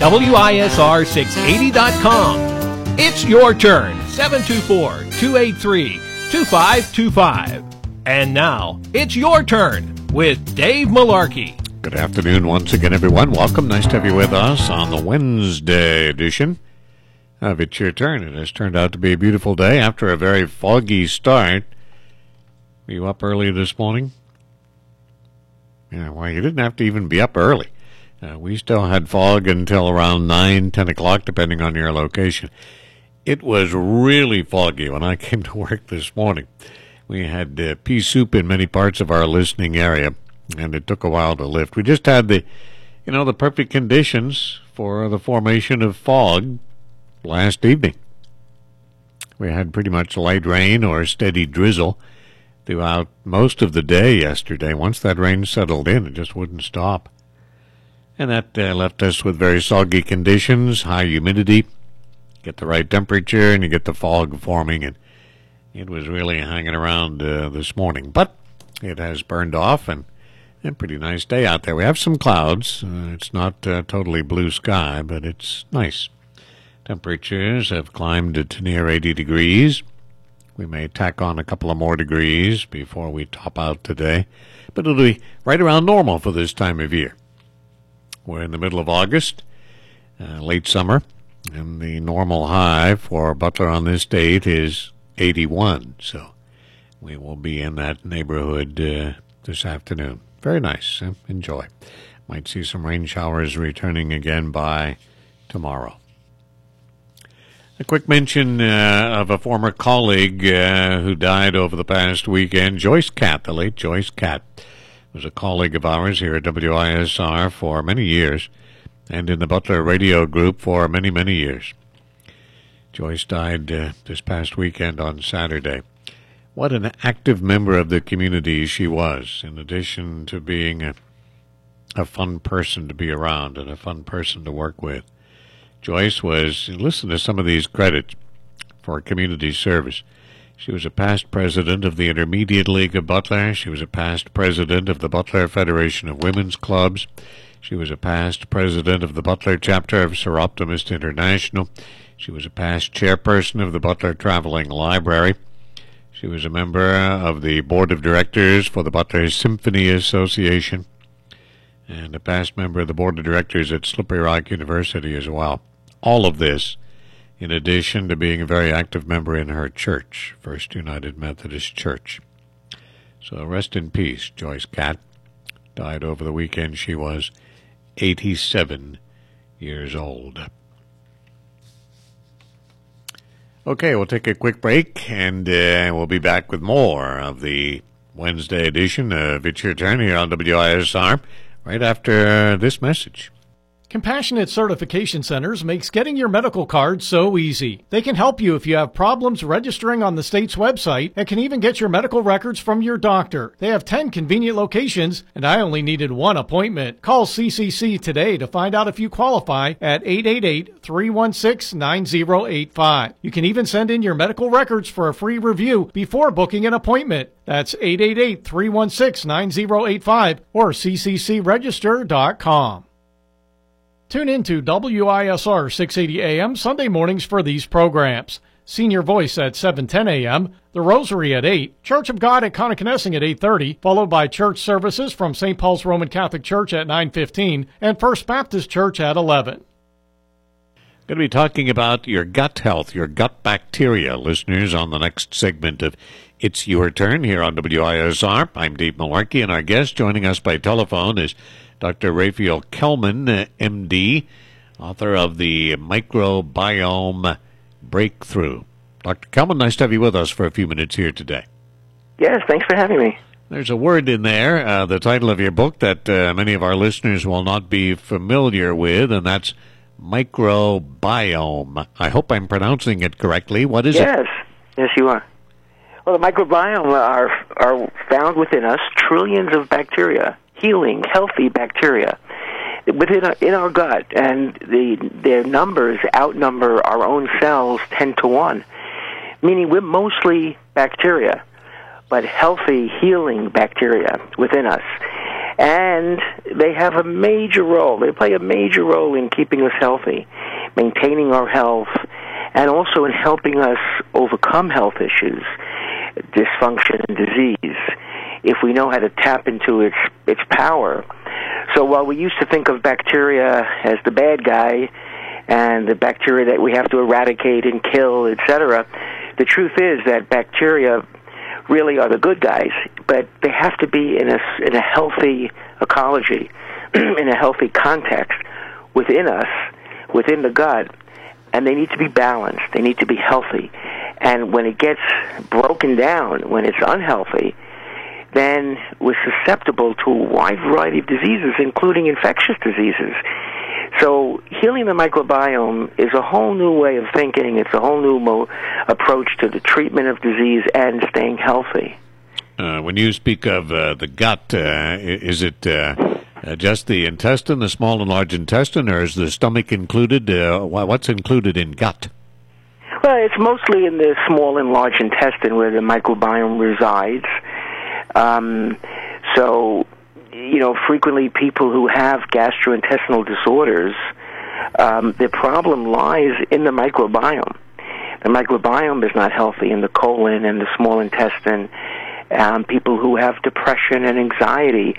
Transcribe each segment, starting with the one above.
WISR680.com. It's your turn, 724-283-2525. And now, it's your turn with Dave Malarkey. Good afternoon once again, everyone. Welcome. Nice to have you with us on the Wednesday edition of It's Your Turn. It has turned out to be a beautiful day after a very foggy start. Were you up early this morning? Yeah, well, you didn't have to even be up early. We still had fog until around 9, 10 o'clock, depending on your location. It was really foggy when I came to work this morning. We had pea soup in many parts of our listening area, and it took a while to lift. We just had the perfect conditions for the formation of fog last evening. We had pretty much light rain or steady drizzle throughout most of the day yesterday. Once that rain settled in, it just wouldn't stop. And that left us with very soggy conditions, high humidity, get the right temperature, and you get the fog forming. And it was really hanging around this morning. But it has burned off, and a pretty nice day out there. We have some clouds. It's not totally blue sky, but it's nice. Temperatures have climbed to near 80 degrees. We may tack on a couple of more degrees before we top out today. But it'll be right around normal for this time of year. We're in the middle of August, late summer, and the normal high for Butler on this date is 81. So we will be in that neighborhood this afternoon. Very nice. Enjoy. Might see some rain showers returning again by tomorrow. A quick mention of a former colleague who died over the past weekend, Joyce Catt, the late Joyce Catt. Was a colleague of ours here at WISR for many years and in the Butler Radio Group for many, many years. Joyce died this past weekend on Saturday. What an active member of the community she was, in addition to being a fun person to be around and a fun person to work with. Joyce was, listen to some of these credits for community service. She was a past president of the Intermediate League of Butler. She was a past president of the Butler Federation of Women's Clubs. She was a past president of the Butler chapter of Sir Optimist International. She was a past chairperson of the Butler Traveling Library. She was a member of the board of directors for the Butler Symphony Association and a past member of the board of directors at Slippery Rock University as well. All of this in addition to being a very active member in her church, First United Methodist Church. So rest in peace, Joyce Catt. Died over the weekend. She was 87 years old. Okay, we'll take a quick break, and we'll be back with more of the Wednesday edition of It's Your Turn here on WISR right after this message. Compassionate Certification Centers makes getting your medical card so easy. They can help you if you have problems registering on the state's website and can even get your medical records from your doctor. They have 10 convenient locations, and I only needed one appointment. Call CCC today to find out if you qualify at 888-316-9085. You can even send in your medical records for a free review before booking an appointment. That's 888-316-9085 or cccregister.com. Tune in to WISR 680 AM Sunday mornings for these programs. Senior Voice at 7:10 a.m., The Rosary at 8, Church of God at Connoquenessing at 8:30, followed by church services from St. Paul's Roman Catholic Church at 9:15 and First Baptist Church at 11. Going to be talking about your gut health, your gut bacteria, listeners, on the next segment of It's Your Turn here on WISR. I'm Dave Malarkey, and our guest joining us by telephone is Dr. Raphael Kelman, MD, author of the Microbiome Breakthrough. Dr. Kelman, nice to have you with us for a few minutes here today. Yes, thanks for having me. There's a word in there, the title of your book, that many of our listeners will not be familiar with, and that's microbiome. I hope I'm pronouncing it correctly. What is it? Yes, you are. Well, the microbiome are found within us, trillions of bacteria, healing, healthy bacteria in our gut, and their numbers outnumber our own cells 10 to 1, meaning we're mostly bacteria, but healthy, healing bacteria within us. And they have a major role. They play a major role in keeping us healthy, maintaining our health, and also in helping us overcome health issues, dysfunction and disease, if we know how to tap into its power. So while we used to think of bacteria as the bad guy and the bacteria that we have to eradicate and kill, etc., the truth is that bacteria really are the good guys, but they have to be in a healthy ecology, in a healthy context within us, within the gut, and they need to be balanced. They need to be healthy. And when it gets broken down, when it's unhealthy, then we're susceptible to a wide variety of diseases, including infectious diseases. So healing the microbiome is a whole new way of thinking. It's a whole new approach to the treatment of disease and staying healthy. When you speak of the gut, is it just the intestine, the small and large intestine, or is the stomach included? What's included in gut? Well, it's mostly in the small and large intestine where the microbiome resides. So, frequently people who have gastrointestinal disorders, their problem lies in the microbiome. The microbiome is not healthy in the colon and the small intestine. People who have depression and anxiety,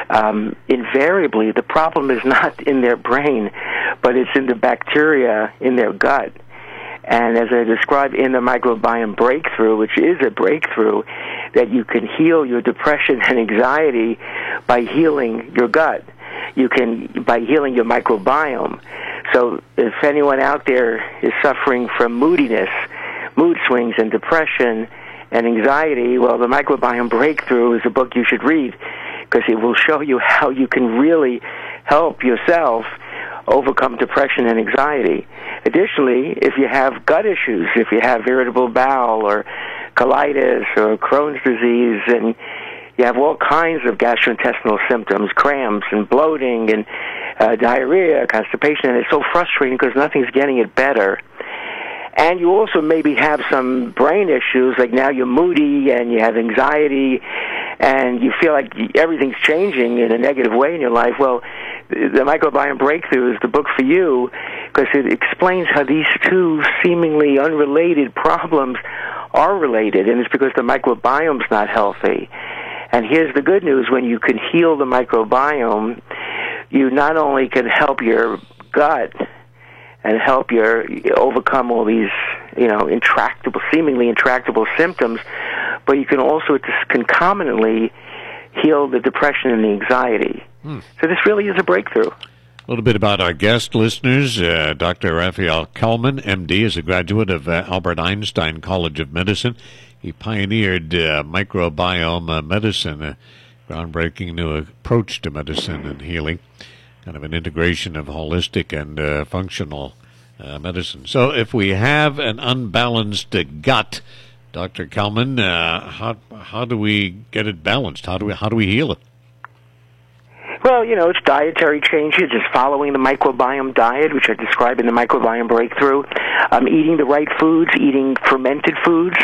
invariably the problem is not in their brain, but it's in the bacteria in their gut. And as I described in the Microbiome Breakthrough, which is a breakthrough, that you can heal your depression and anxiety by healing your gut. You can, by healing your microbiome. So if anyone out there is suffering from moodiness, mood swings and depression and anxiety, well, the Microbiome Breakthrough is a book you should read, because it will show you how you can really help yourself overcome depression and anxiety. Additionally, if you have gut issues, if you have irritable bowel or colitis or Crohn's disease, and you have all kinds of gastrointestinal symptoms, cramps and bloating and diarrhea, constipation, and it's so frustrating because nothing's getting it better. And you also maybe have some brain issues, like now you're moody and you have anxiety and you feel like everything's changing in a negative way in your life. Well, the Microbiome Breakthrough is the book for you, because it explains how these two seemingly unrelated problems are related, and it's because the microbiome's not healthy. And here's the good news: when you can heal the microbiome, you not only can help your gut and help overcome all these, seemingly intractable symptoms, but you can also concomitantly heal the depression and the anxiety. So this really is a breakthrough. A little bit about our guest listeners. Dr. Raphael Kellman, M.D., is a graduate of Albert Einstein College of Medicine. He pioneered microbiome medicine, a groundbreaking new approach to medicine and healing, kind of an integration of holistic and functional medicine. So if we have an unbalanced gut, Dr. Kellman, how do we get it balanced? How do we heal it? Well, it's dietary changes, just following the microbiome diet, which I describe in the Microbiome Breakthrough. Eating the right foods, eating fermented foods,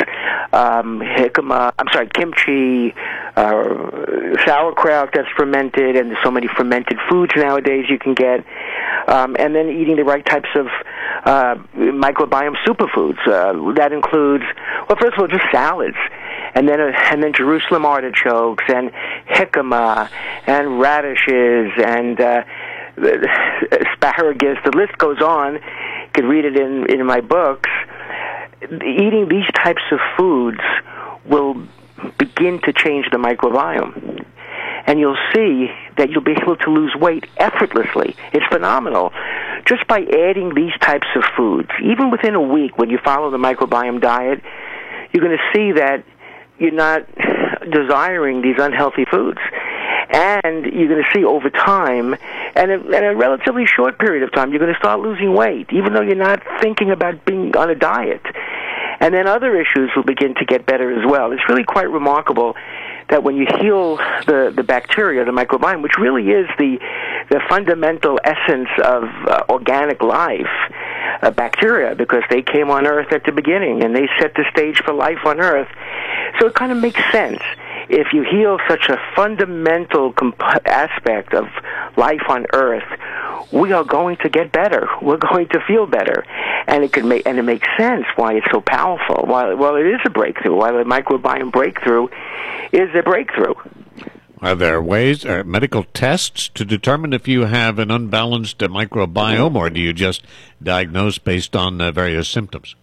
kimchi, sauerkraut that's fermented, and there's so many fermented foods nowadays you can get. And then eating the right types of microbiome superfoods. That includes, well, first of all, just salads. And then Jerusalem artichokes and jicama and radishes and asparagus. The list goes on. You can read it in my books. Eating these types of foods will begin to change the microbiome. And you'll see that you'll be able to lose weight effortlessly. It's phenomenal. Just by adding these types of foods, even within a week when you follow the microbiome diet, you're going to see that you're not desiring these unhealthy foods. And you're going to see over time, and in a relatively short period of time, you're going to start losing weight, even though you're not thinking about being on a diet. And then other issues will begin to get better as well. It's really quite remarkable that when you heal the bacteria, the microbiome, which really is the fundamental essence of organic life, bacteria, because they came on Earth at the beginning, and they set the stage for life on Earth. So it kind of makes sense. if you heal such a fundamental aspect of life on Earth, we are going to get better. We're going to feel better, and it makes sense why it's so powerful. While it is a breakthrough, while the microbiome breakthrough is a breakthrough. Are there ways, or medical tests to determine if you have an unbalanced microbiome, or do you just diagnose based on various symptoms?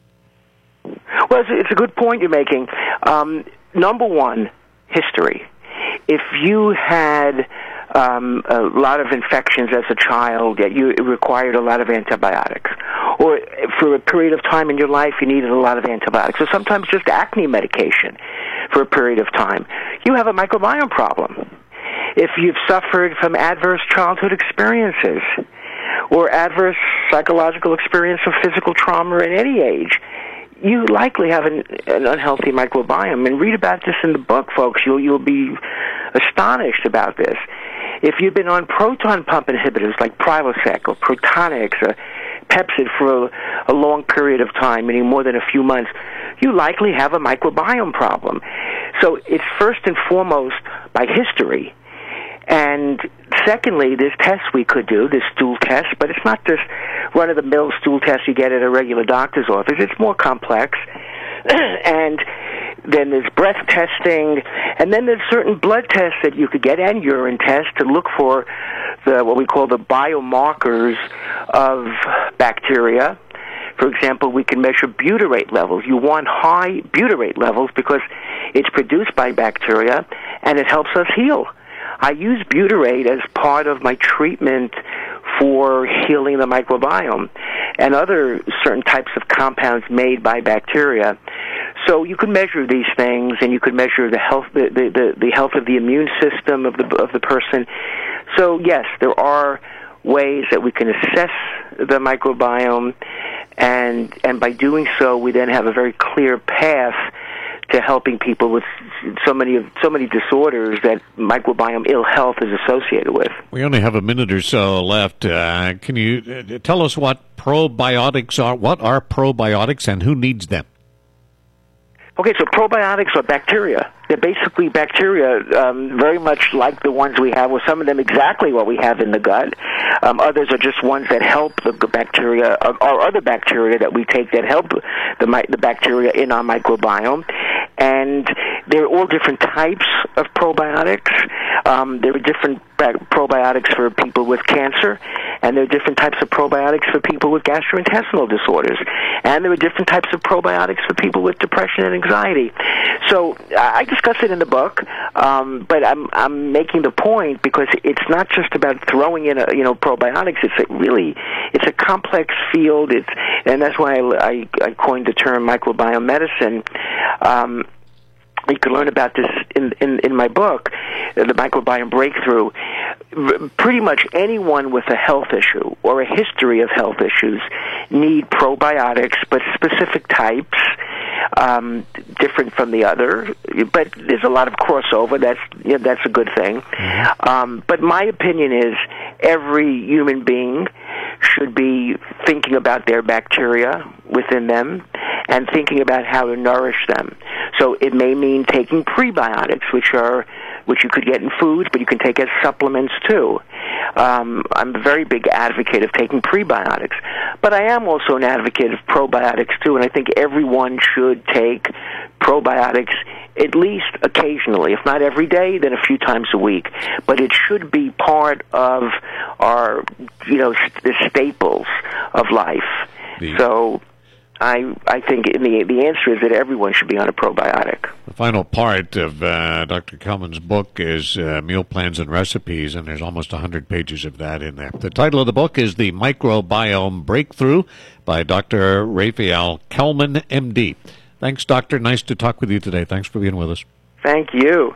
Well, it's a good point you're making. Number one, history. If you had a lot of infections as a child, that you required a lot of antibiotics, or for a period of time in your life you needed a lot of antibiotics, or sometimes just acne medication for a period of time, you have a microbiome problem. If you've suffered from adverse childhood experiences or adverse psychological experience of physical trauma at any age, you likely have an unhealthy microbiome. And read about this in the book, folks. You'll be astonished about this. If you've been on proton pump inhibitors like Prilosec or Protonix or Pepcid for a long period of time, meaning more than a few months, you likely have a microbiome problem. So it's first and foremost by history. And secondly, there's tests we could do, this stool test, but it's not just run-of-the-mill stool test you get at a regular doctor's office. It's more complex. And then there's breath testing, and then there's certain blood tests that you could get, and urine tests, to look for what we call the biomarkers of bacteria. For example, we can measure butyrate levels. You want high butyrate levels because it's produced by bacteria, and it helps us heal. I use butyrate as part of my treatment for healing the microbiome and other certain types of compounds made by bacteria. So you could measure these things, and you could measure the health, the health of the immune system of the person. So yes, there are ways that we can assess the microbiome, and by doing so, we then have a very clear path to helping people with so many disorders that microbiome ill health is associated with. We only have a minute or so left. Can you tell us what probiotics are? What are probiotics, and who needs them? Okay, so probiotics are bacteria. They're basically bacteria, very much like the ones we have, or some of them exactly what we have in the gut. Others are just ones that help the bacteria, or other bacteria that we take that help the bacteria in our microbiome. And there are all different types of probiotics. There are different probiotics for people with cancer, and there are different types of probiotics for people with gastrointestinal disorders, and there are different types of probiotics for people with depression and anxiety. So I discuss it in the book, but I'm making the point because it's not just about throwing in probiotics. It's a complex field. And that's why I coined the term microbiome medicine. You can learn about this in my book, The Microbiome Breakthrough. Pretty much anyone with a health issue or a history of health issues need probiotics, but specific types, different from the other. But there's a lot of crossover. That's a good thing. But my opinion is every human being should be thinking about their bacteria within them and thinking about how to nourish them. So it may mean taking prebiotics, which you could get in foods, but you can take as supplements too. I'm a very big advocate of taking prebiotics, but I am also an advocate of probiotics too, and I think everyone should take probiotics at least occasionally, if not every day, then a few times a week. But it should be part of our, the staples of life. So I think the answer is that everyone should be on a probiotic. The final part of Dr. Kelman's book is meal plans and recipes, and there's almost 100 pages of that in there. The title of the book is The Microbiome Breakthrough by Dr. Raphael Kelman, M.D. Thanks, Doctor. Nice to talk with you today. Thanks for being with us. Thank you.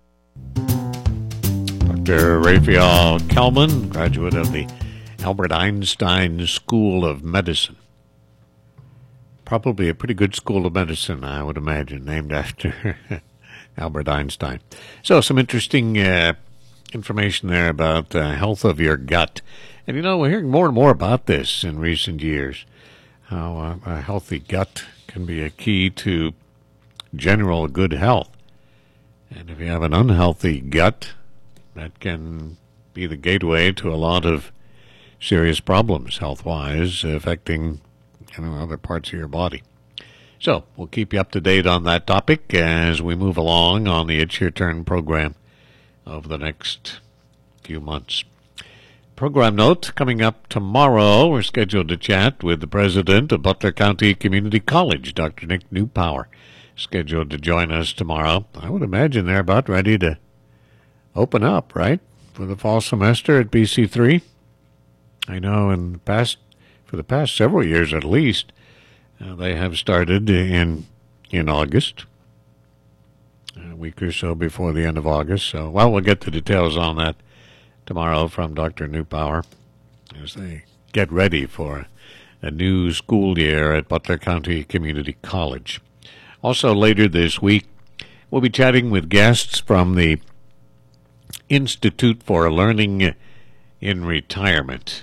Dr. Raphael Kelman, graduate of the Albert Einstein School of Medicine. Probably a pretty good school of medicine, I would imagine, named after Albert Einstein. So some interesting information there about the health of your gut. And, we're hearing more and more about this in recent years, how a healthy gut can be a key to general good health. And if you have an unhealthy gut, that can be the gateway to a lot of serious problems health-wise, affecting other parts of your body. So we'll keep you up to date on that topic as we move along on the It's Your Turn program over the next few months. Program note, coming up tomorrow, we're scheduled to chat with the president of Butler County Community College, Dr. Nick Newpower, scheduled to join us tomorrow. I would imagine they're about ready to open up, right, for the fall semester at BC3. I know for the past several years at least, they have started in August, a week or so before the end of August. So, we'll get the details on that tomorrow from Dr. Newpower as they get ready for a new school year at Butler County Community College. Also later this week, we'll be chatting with guests from the Institute for Learning in Retirement,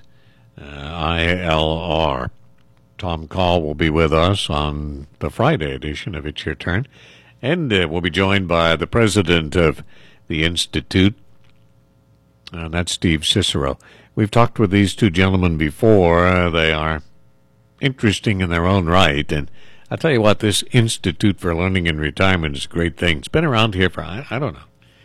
ILR. Tom Call will be with us on the Friday edition of It's Your Turn, and we'll be joined by the president of the Institute, and that's Steve Cicero. We've talked with these two gentlemen before. They are interesting in their own right, and I'll tell you what, this Institute for Learning in Retirement is a great thing. It's been around here for, I don't know,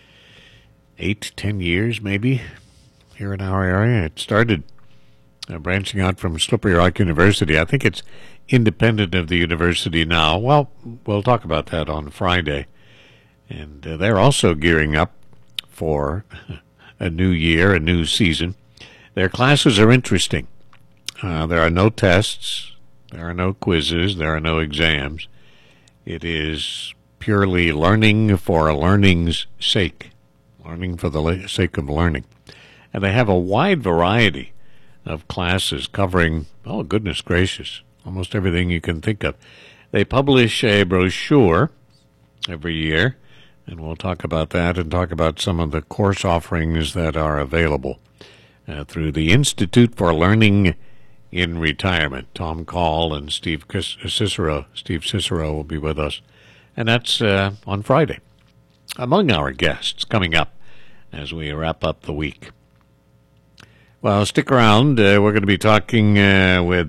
8-10 years maybe here in our area. It started branching out from Slippery Rock University. I think it's independent of the university now. Well, we'll talk about that on Friday. And they're also gearing up for a new year, a new season. Their classes are interesting. There are no tests. There are no quizzes. There are no exams. It is purely learning for learning's sake, learning for the sake of learning. And they have a wide variety of classes covering, oh, goodness gracious, almost everything you can think of. They publish a brochure every year, and we'll talk about that and talk about some of the course offerings that are available through the Institute for Learning in Retirement. Tom Call and Steve Cicero. Steve Cicero will be with us, and that's on Friday. Among our guests coming up as we wrap up the week. Well, stick around. We're going to be talking with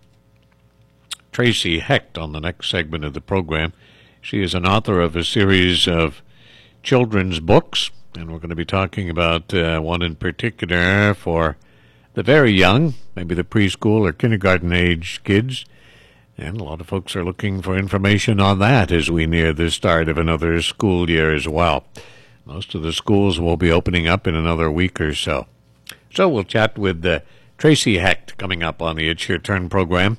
Tracy Hecht on the next segment of the program. She is an author of a series of children's books, and we're going to be talking about one in particular for the very young, maybe the preschool or kindergarten age kids. And a lot of folks are looking for information on that as we near the start of another school year as well. Most of the schools will be opening up in another week or so. So we'll chat with Tracy Hecht coming up on the It's Your Turn program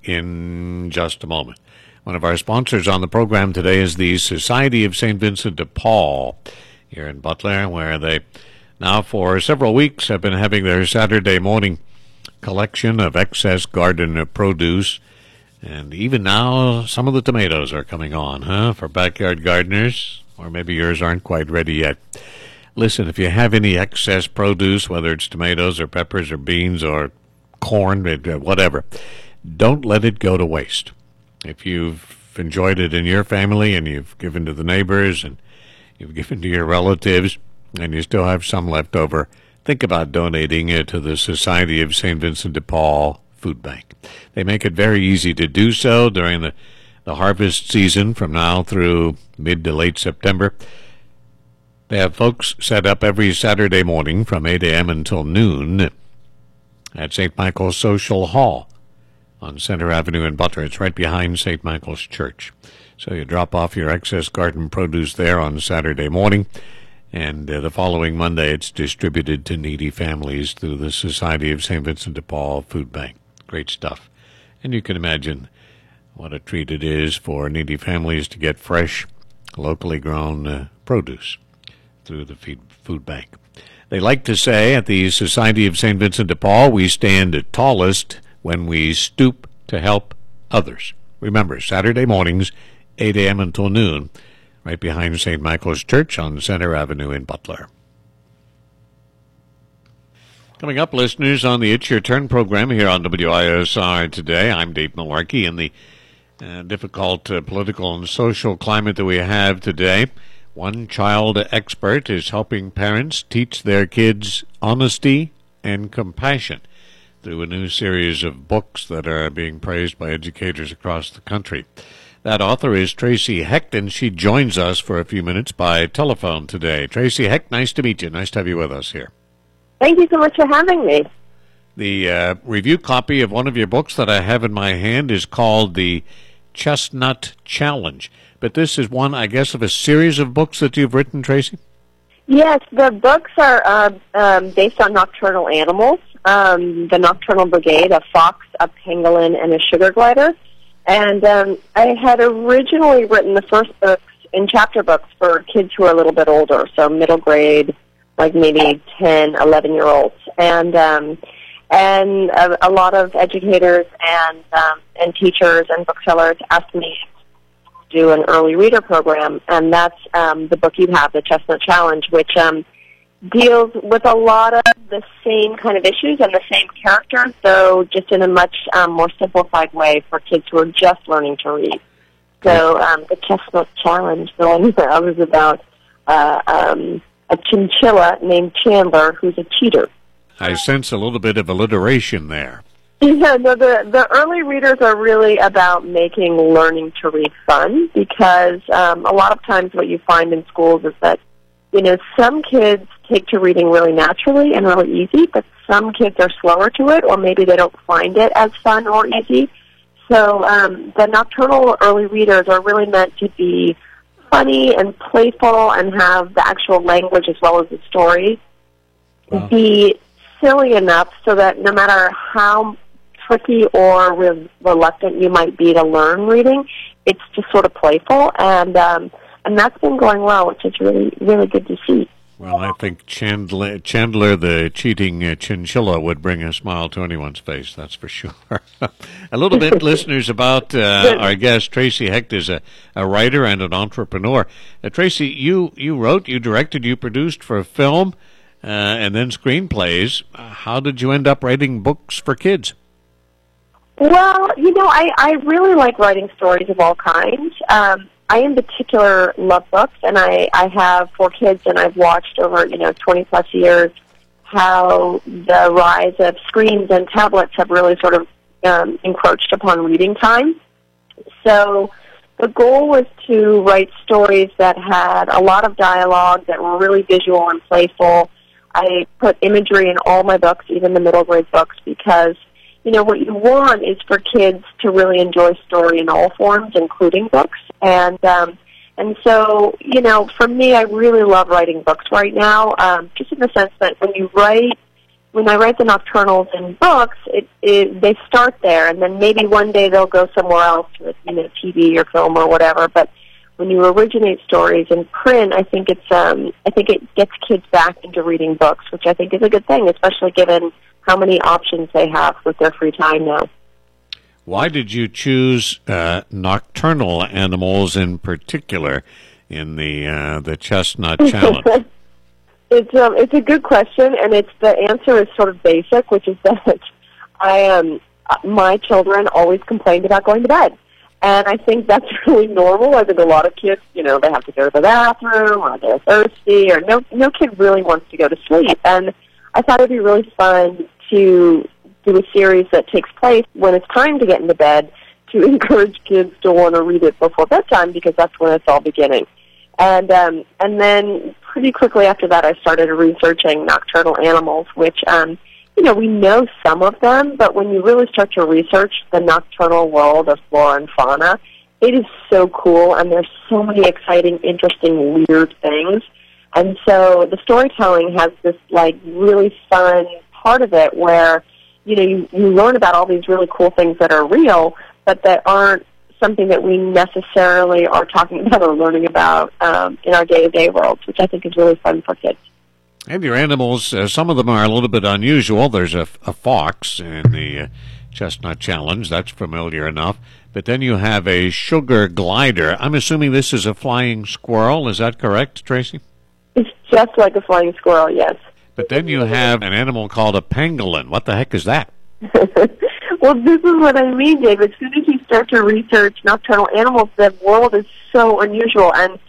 in just a moment. One of our sponsors on the program today is the Society of St. Vincent de Paul here in Butler, where they now for several weeks have been having their Saturday morning collection of excess garden produce. And even now, some of the tomatoes are coming on, for backyard gardeners, or maybe yours aren't quite ready yet. Listen, if you have any excess produce, whether it's tomatoes or peppers or beans or corn, whatever, don't let it go to waste. If you've enjoyed it in your family and you've given to the neighbors and you've given to your relatives and you still have some left over, think about donating it to the Society of St. Vincent de Paul Food Bank. They make it very easy to do so during the harvest season from now through mid to late September. They have folks set up every Saturday morning from 8 a.m. until noon at St. Michael's Social Hall on Center Avenue in Butler. It's right behind St. Michael's Church. So you drop off your excess garden produce there on Saturday morning, and the following Monday it's distributed to needy families through the Society of St. Vincent de Paul Food Bank. Great stuff. And you can imagine what a treat it is for needy families to get fresh, locally grown produce through the food bank. They like to say at the Society of St. Vincent de Paul, we stand tallest when we stoop to help others. Remember, Saturday mornings, 8 a.m. until noon, right behind St. Michael's Church on Center Avenue in Butler. Coming up, listeners, on the It's Your Turn program here on WISR today, I'm Dave Malarkey. In the difficult political and social climate that we have today, One child expert is helping parents teach their kids honesty and compassion through a new series of books that are being praised by educators across the country. That author is Tracy Hecht, and she joins us for a few minutes by telephone today. Tracy Hecht, nice to meet you. Nice to have you with us here. Thank you so much for having me. The review copy of one of your books that I have in my hand is called The Chestnut Challenge. But this is one, I guess, of a series of books that you've written, Tracy? Yes, the books are based on nocturnal animals. The Nocturnal Brigade, a fox, a pangolin, and a sugar glider. And I had originally written the first books in chapter books for kids who are a little bit older, so middle grade, like maybe 10, 11-year-olds. And a lot of educators and teachers and booksellers asked me to do an early reader program, and that's the book you have, The Chestnut Challenge, which deals with a lot of the same kind of issues and the same characters, though just in a much more simplified way for kids who are just learning to read. So The Chestnut Challenge, the one that was about a chinchilla named Chandler who's a cheater. I sense a little bit of alliteration there. Yeah, no, the early readers are really about making learning to read fun, because a lot of times what you find in schools is that, some kids take to reading really naturally and really easy, but some kids are slower to it, or maybe they don't find it as fun or easy. So the nocturnal early readers are really meant to be funny and playful and have the actual language as well as the story. Wow. Be silly enough so that no matter how tricky or reluctant you might be to learn reading, it's just sort of playful, and that's been going well, which is really, really good to see. Well, I think Chandler the cheating chinchilla would bring a smile to anyone's face, that's for sure. A little bit, listeners, about our guest. Tracy Hecht is a writer and an entrepreneur. Tracy, you wrote, you directed, you produced for film, and then screenplays. How did you end up writing books for kids? Well, I really like writing stories of all kinds. I, in particular, love books, and I have 4 kids, and I've watched over, 20-plus years how the rise of screens and tablets have really sort of encroached upon reading time. So the goal was to write stories that had a lot of dialogue, that were really visual and playful. I put imagery in all my books, even the middle grade books, because what you want is for kids to really enjoy story in all forms, including books. And so, for me, I really love writing books right now, just in the sense that when I write the Nocturnals in books, they start there, and then maybe one day they'll go somewhere else with, TV or film or whatever. But when you originate stories in print, I think it gets kids back into reading books, which I think is a good thing, especially given how many options they have with their free time now. Why did you choose nocturnal animals in particular in the Chestnut Challenge? It's a good question, and the answer is sort of basic, which is that my children always complained about going to bed. And I think that's really normal. I think a lot of kids, they have to go to the bathroom, or they're thirsty, or no kid really wants to go to sleep. And I thought it would be really fun to do a series that takes place when it's time to get into bed, to encourage kids to want to read it before bedtime, because that's when it's all beginning. And then pretty quickly after that, I started researching nocturnal animals, which, we know some of them, but when you really start to research the nocturnal world of flora and fauna, it is so cool, and there's so many exciting, interesting, weird things. And so the storytelling has this, really fun part of it where, you learn about all these really cool things that are real, but that aren't something that we necessarily are talking about or learning about in our day-to-day worlds, which I think is really fun for kids. And your animals, some of them are a little bit unusual. There's a fox in the Chestnut Challenge. That's familiar enough. But then you have a sugar glider. I'm assuming this is a flying squirrel. Is that correct, Tracy? It's just like a flying squirrel, yes. But then you have an animal called a pangolin. What the heck is that? Well, this is what I mean, Dave. As soon as you start to research nocturnal animals, the world is so unusual. And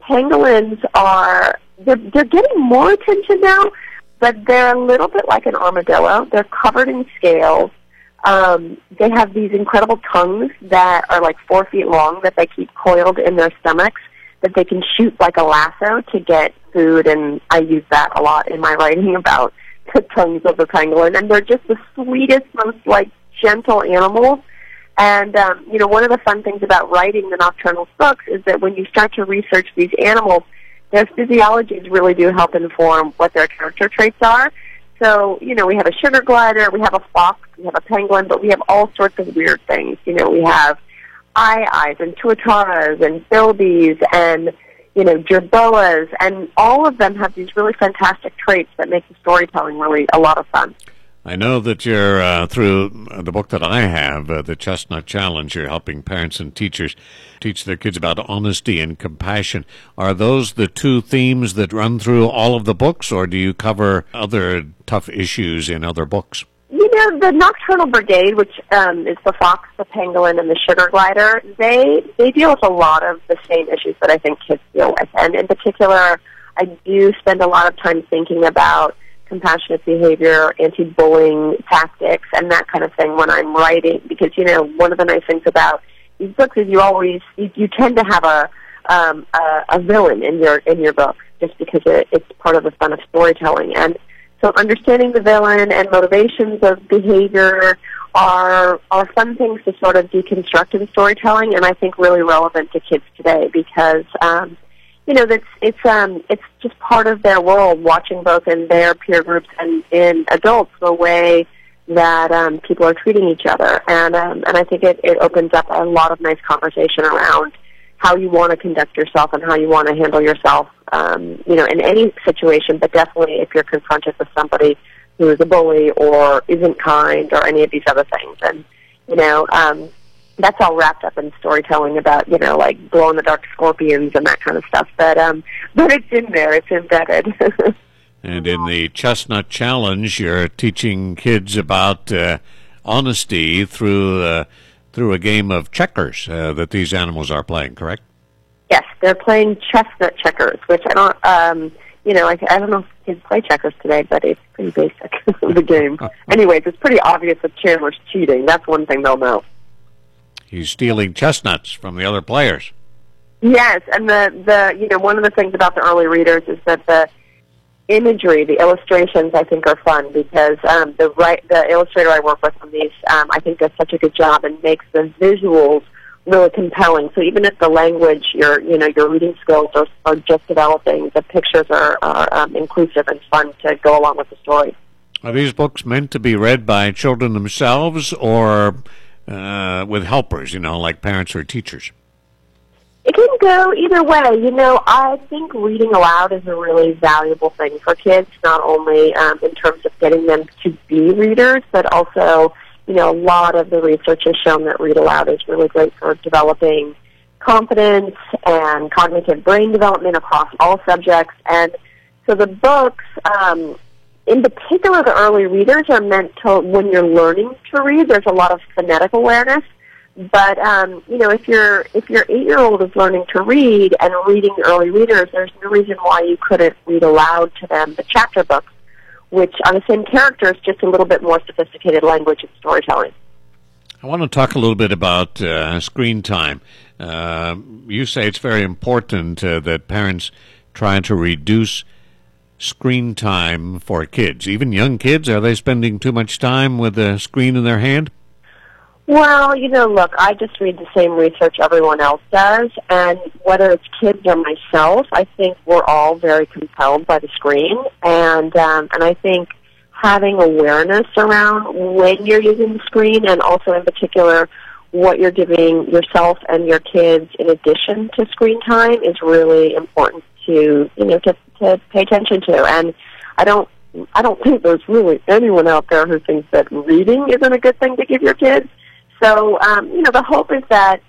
pangolins they're getting more attention now, but they're a little bit like an armadillo. They're covered in scales. They have these incredible tongues that are like 4 feet long that they keep coiled in their stomachs that they can shoot like a lasso to get food, and I use that a lot in my writing about the tongues of the pangolin. And they're just the sweetest, most like gentle animals. And, one of the fun things about writing the Nocturnals books is that when you start to research these animals, their physiologies really do help inform what their character traits are. So, we have a sugar glider, we have a fox, we have a penguin, but we have all sorts of weird things. We have eyes and tuataras and bilbies and, jerboas, and all of them have these really fantastic traits that make the storytelling really a lot of fun. I know that you're, through the book that I have, the Chestnut Challenge, you're helping parents and teachers teach their kids about honesty and compassion. Are those the two themes that run through all of the books, or do you cover other tough issues in other books? The Nocturnal Brigade, which is the fox, the pangolin, and the sugar glider, they deal with a lot of the same issues that I think kids deal with. And in particular, I do spend a lot of time thinking about compassionate behavior, anti-bullying tactics, and that kind of thing when I'm writing. Because, one of the nice things about these books is you tend to have a villain in your book, just because it's part of the fun of storytelling. And so understanding the villain and motivations of behavior are fun things to sort of deconstruct in storytelling, and I think really relevant to kids today because, it's just part of their world, watching both in their peer groups and in adults the way that people are treating each other. And I think it opens up a lot of nice conversation around how you want to conduct yourself and how you want to handle yourself, in any situation, but definitely if you're confronted with somebody who is a bully or isn't kind or any of these other things. And, that's all wrapped up in storytelling about, like glow-in-the-dark scorpions and that kind of stuff. But it's in there. It's embedded. And in the Chestnut Challenge, you're teaching kids about honesty through a game of checkers that these animals are playing, correct? Yes, they're playing chestnut checkers, which I don't, I don't know if kids play checkers today, but it's pretty basic, the game. Anyways, it's pretty obvious that Chandler's cheating. That's one thing they'll know. He's stealing chestnuts from the other players. Yes, and the one of the things about the early readers is that the imagery, the illustrations, I think are fun because the illustrator I work with on these, I think does such a good job and makes the visuals really compelling. So even if the language, your reading skills are just developing, the pictures are inclusive and fun to go along with the story. Are these books meant to be read by children themselves or with helpers, like parents or teachers? It can go either way. I think reading aloud is a really valuable thing for kids, not only in terms of getting them to be readers, but also, a lot of the research has shown that read aloud is really great for developing confidence and cognitive brain development across all subjects. And so the books, in particular, the early readers are meant to, when you're learning to read, there's a lot of phonetic awareness. But, if your 8-year-old is learning to read and reading early readers, there's no reason why you couldn't read aloud to them the chapter books, which are the same characters, just a little bit more sophisticated language and storytelling. I want to talk a little bit about screen time. You say it's very important that parents try to reduce screen time for kids. Even young kids, are they spending too much time with the screen in their hand? Well, look, I just read the same research everyone else does, and whether it's kids or myself, I think we're all very compelled by the screen, and I think having awareness around when you're using the screen, and also in particular what you're giving yourself and your kids in addition to screen time is really important to pay attention to. And I don't think there's really anyone out there who thinks that reading isn't a good thing to give your kids. So, the hope is that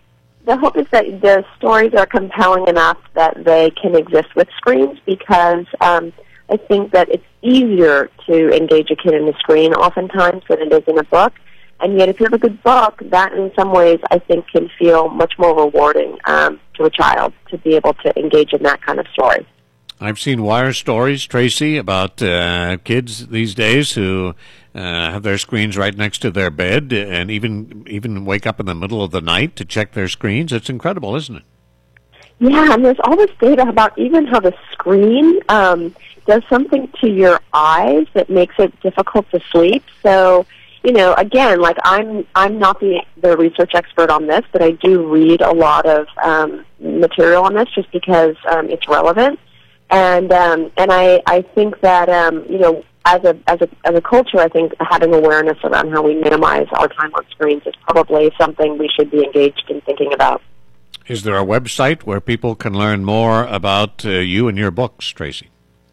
the stories are compelling enough that they can exist with screens because I think that it's easier to engage a kid in a screen oftentimes than it is in a book. And yet, if you have a good book, that in some ways I think can feel much more rewarding to a child to be able to engage in that kind of story. I've seen wire stories, Tracy, about kids these days who have their screens right next to their bed and even wake up in the middle of the night to check their screens. It's incredible, isn't it? Yeah, and there's all this data about even how the screen does something to your eyes that makes it difficult to sleep. So, you know, again, like I'm not the research expert on this, but I do read a lot of material on this just because it's relevant. And I think that you know, as a culture, I think having awareness around how we minimize our time on screens is probably something we should be engaged in thinking about. Is there a website where people can learn more about you and your books, Tracy?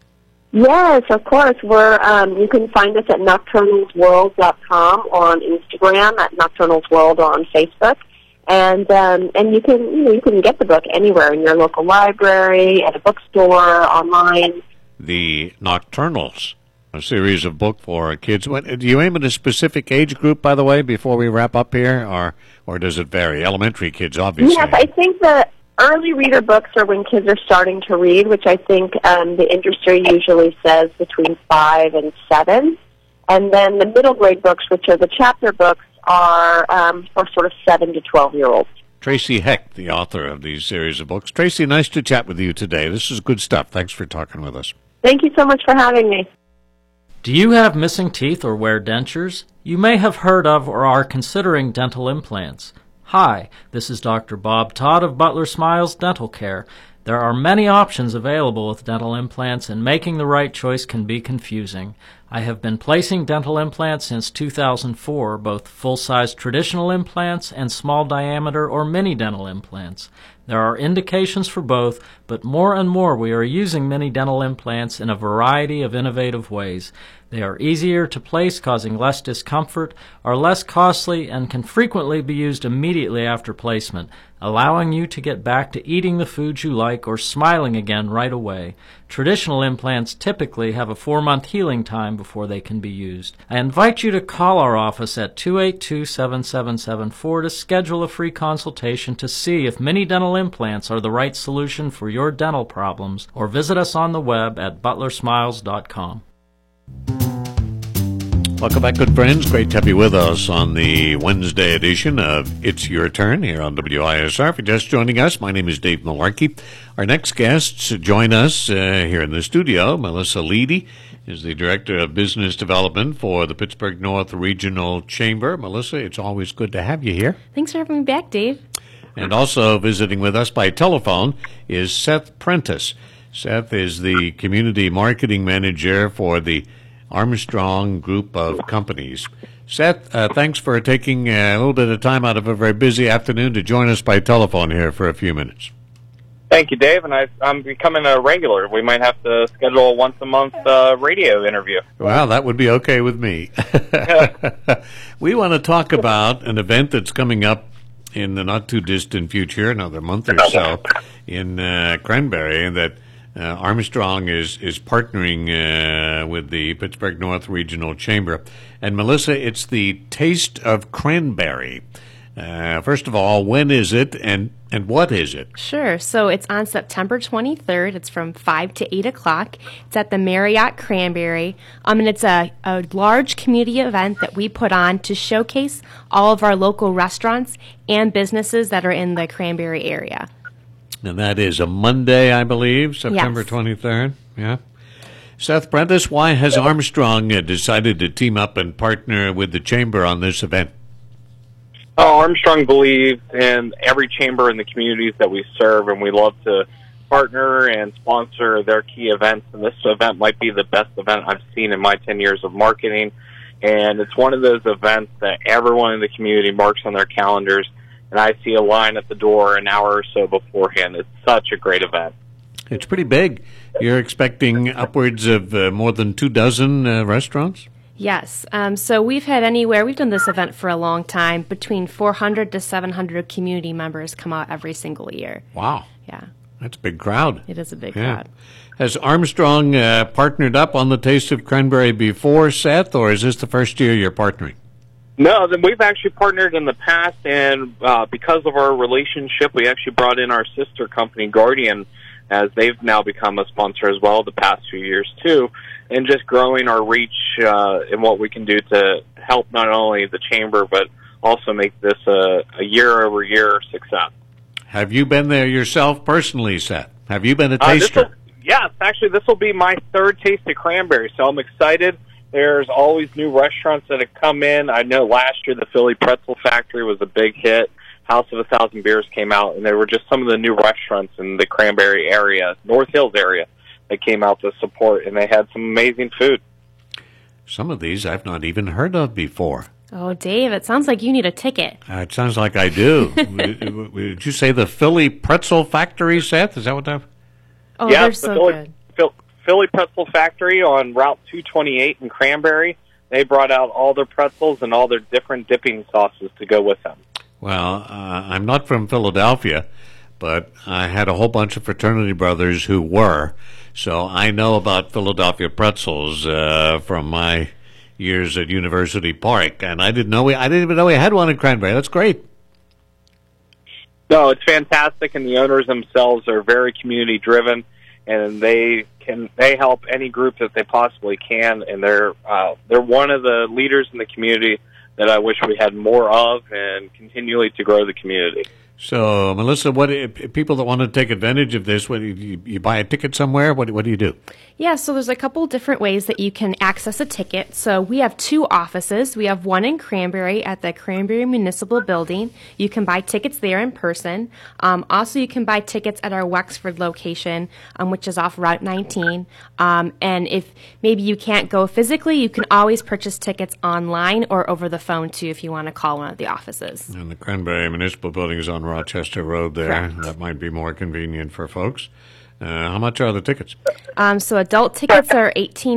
Yes, of course. You can find us at nocturnalsworld.com on Instagram, at nocturnalsworld on Facebook. And you can get the book anywhere in your local library, at a bookstore, online. The Nocturnals, a series of books for kids. Do you aim at a specific age group, by the way, before we wrap up here, or does it vary? Elementary kids, obviously. Yes, I think the early reader books are when kids are starting to read, which I think the industry usually says between 5 and 7. And then the middle grade books, which are the chapter books, are for sort of 7 to 12-year-olds. Tracy Heck, the author of these series of books. Tracy, nice to chat with you today. This is good stuff. Thanks for talking with us. Thank you so much for having me. Do you have missing teeth or wear dentures? You may have heard of or are considering dental implants. Hi, this is Dr. Bob Todd of Butler Smiles Dental Care. There are many options available with dental implants, and making the right choice can be confusing. I have been placing dental implants since 2004, both full-size traditional implants and small diameter or mini dental implants. There are indications for both, but more and more we are using mini dental implants in a variety of innovative ways. They are easier to place, causing less discomfort, are less costly, and can frequently be used immediately after placement, allowing you to get back to eating the foods you like or smiling again right away. Traditional implants typically have a 4-month healing time before they can be used. I invite you to call our office at 282-7774 to schedule a free consultation to see if mini dental implants are the right solution for your dental problems, or visit us on the web at butlersmiles.com. Welcome back, good friends. Great to have you with us on the Wednesday edition of It's Your Turn here on WISR. If you're just joining us, my name is Dave Malarkey. Our next guests join us here in the studio. Melissa Leedy is the Director of Business Development for the Pittsburgh North Regional Chamber. Melissa, it's always good to have you here. Thanks for having me back, Dave. And also visiting with us by telephone is Seth Prentice. Seth is the Community Marketing Manager for the Armstrong Group of Companies. Seth, thanks for taking a little bit of time out of a very busy afternoon to join us by telephone here for a few minutes. Thank you, Dave, and I'm becoming a regular. We might have to schedule a once-a-month radio interview. Well, that would be okay with me. We want to talk about an event that's coming up in the not-too-distant future, another month or so, in Cranberry, that Armstrong is partnering with the Pittsburgh North Regional Chamber. And Melissa, it's the Taste of Cranberry. First of all, when is it and what is it? Sure. So it's on September 23rd. It's from 5 to 8 o'clock. It's at the Marriott Cranberry. And it's a large community event that we put on to showcase all of our local restaurants and businesses that are in the Cranberry area. And that is a Monday, I believe, September Yes. 23rd. Yeah. Seth Prentice, why has Armstrong decided to team up and partner with the Chamber on this event? Armstrong believes in every chamber in the communities that we serve, and we love to partner and sponsor their key events. And this event might be the best event I've seen in my 10 years of marketing. And it's one of those events that everyone in the community marks on their calendars. And I see a line at the door an hour or so beforehand. It's such a great event. It's pretty big. You're expecting upwards of more than 24 restaurants? Yes. So we've done this event for a long time. Between 400 to 700 community members come out every single year. Wow. Yeah. That's a big crowd. It is a big Yeah. crowd. Has Armstrong partnered up on the Taste of Cranberry before, Seth, or is this the first year you're partnering? No, then we've actually partnered in the past, and because of our relationship, we actually brought in our sister company, Guardian, as they've now become a sponsor as well the past few years, too, and just growing our reach in what we can do to help not only the Chamber, but also make this a year-over-year success. Have you been there yourself personally, Seth? Have you been a taster? Yes, actually, this will be my third taste of cranberry, so I'm excited. There's always new restaurants that have come in. I know last year the Philly Pretzel Factory was a big hit. House of 1,000 Beers came out, and there were just some of the new restaurants in the Cranberry area, North Hills area, that came out to support, and they had some amazing food. Some of these I've not even heard of before. Oh, Dave, it sounds like you need a ticket. It sounds like I do. Did you say the Philly Pretzel Factory, Seth? Is that what that? Oh, yes, they're so good. Philly Pretzel Factory on Route 228 in Cranberry. They brought out all their pretzels and all their different dipping sauces to go with them. Well, I'm not from Philadelphia, but I had a whole bunch of fraternity brothers who were, so I know about Philadelphia pretzels from my years at University Park, and I didn't even know we had one in Cranberry. That's great. No, it's fantastic, and the owners themselves are very community driven, and they help any group that they possibly can, and they're one of the leaders in the community that I wish we had more of, and continually to grow the community. So, Melissa, what people that want to take advantage of this? What you buy a ticket somewhere? What do you do? Yeah, so there's a couple different ways that you can access a ticket. So we have two offices. We have one in Cranberry at the Cranberry Municipal Building. You can buy tickets there in person. Also, you can buy tickets at our Wexford location, which is off Route 19. And if maybe you can't go physically, you can always purchase tickets online or over the phone, too, if you want to call one of the offices. And the Cranberry Municipal Building is on Rochester Road there. Correct. That might be more convenient for folks. How much are the tickets? So adult tickets are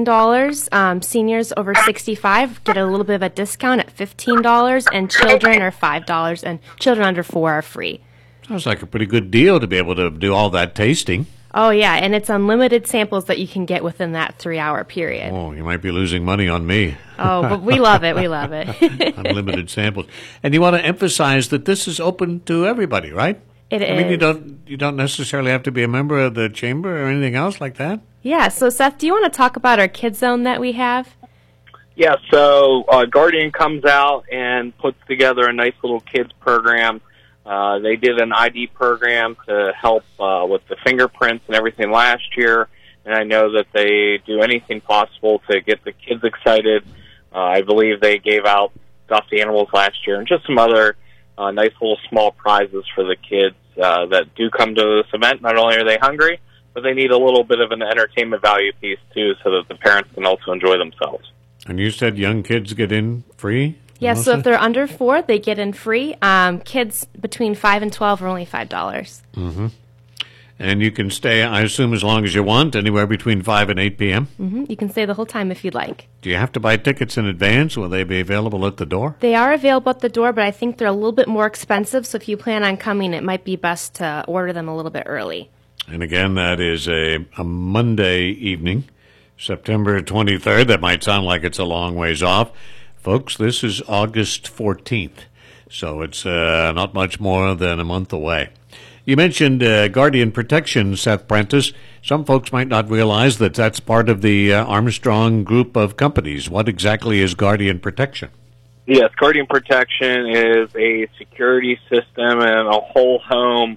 $18. Seniors over 65 get a little bit of a discount at $15, and children are $5, and children under 4 are free. Sounds like a pretty good deal to be able to do all that tasting. Oh, yeah, and it's unlimited samples that you can get within that 3-hour period. Oh, you might be losing money on me. Oh, but we love it. We love it. Unlimited samples. And you want to emphasize that this is open to everybody, right? It is. I mean, you don't necessarily have to be a member of the chamber or anything else like that? Yeah, so Seth, do you want to talk about our Kids Zone that we have? Yeah, so Guardian comes out and puts together a nice little kids program. They did an ID program to help with the fingerprints and everything last year, and I know that they do anything possible to get the kids excited. I believe they gave out stuffed animals last year and just some other nice little small prizes for the kids that do come to this event. Not only are they hungry, but they need a little bit of an entertainment value piece, too, so that the parents can also enjoy themselves. And you said young kids get in free? Yeah, so if they're under 4, they get in free. Kids between 5 and 12 are only $5. Mm-hmm. And you can stay, I assume, as long as you want, anywhere between 5 and 8 p.m.? Mm-hmm. You can stay the whole time if you'd like. Do you have to buy tickets in advance? Will they be available at the door? They are available at the door, but I think they're a little bit more expensive, so if you plan on coming, it might be best to order them a little bit early. And again, that is a Monday evening, September 23rd. That might sound like it's a long ways off. Folks, this is August 14th, so it's not much more than a month away. You mentioned Guardian Protection, Seth Prentice. Some folks might not realize that that's part of the Armstrong group of companies. What exactly is Guardian Protection? Yes, Guardian Protection is a security system and a whole home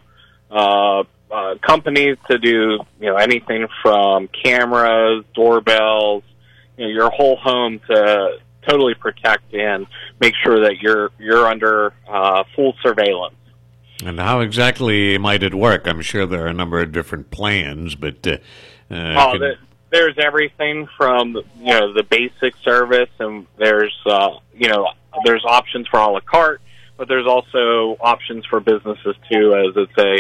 company to do anything from cameras, doorbells, your whole home to totally protect and make sure that you're under full surveillance. And how exactly might it work? I'm sure there are a number of different plans, but there's everything from the basic service, and there's options for a la carte, but there's also options for businesses too. As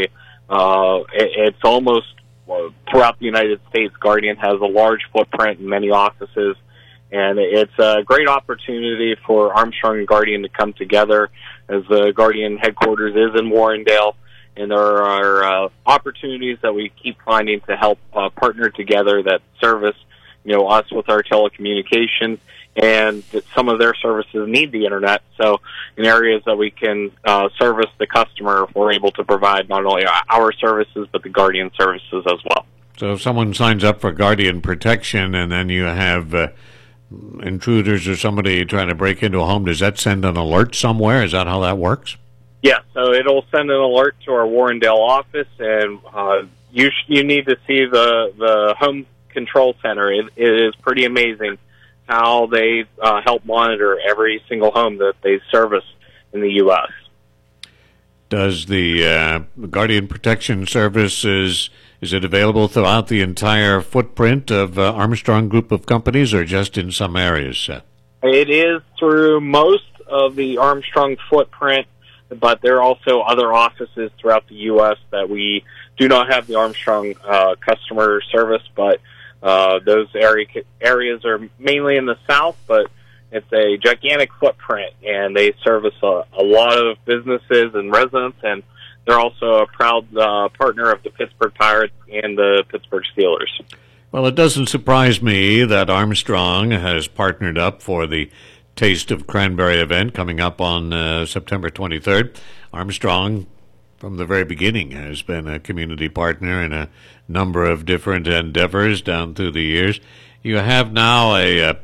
it's almost throughout the United States. Guardian has a large footprint and many offices, and it's a great opportunity for Armstrong and Guardian to come together, as the Guardian headquarters is in Warrendale, and there are opportunities that we keep finding to help partner together that service us with our telecommunications, and that some of their services need the internet. So in areas that we can service the customer, we're able to provide not only our services, but the Guardian services as well. So if someone signs up for Guardian protection and then you have intruders or somebody trying to break into a home, does that send an alert somewhere? Is that how that works? Yeah, so it'll send an alert to our Warrendale office, and you need to see the home control center. It is pretty amazing how they help monitor every single home that they service in the U.S. Does the Guardian Protection Services, is it available throughout the entire footprint of Armstrong Group of companies, or just in some areas, Seth? It is through most of the Armstrong footprint, but there are also other offices throughout the U.S. that we do not have the Armstrong customer service, but those areas are mainly in the South, but it's a gigantic footprint, and they service a lot of businesses and residents, and they're also a proud partner of the Pittsburgh Pirates and the Pittsburgh Steelers. Well, it doesn't surprise me that Armstrong has partnered up for the Taste of Cranberry event coming up on September 23rd. Armstrong, from the very beginning, has been a community partner in a number of different endeavors down through the years. You have now a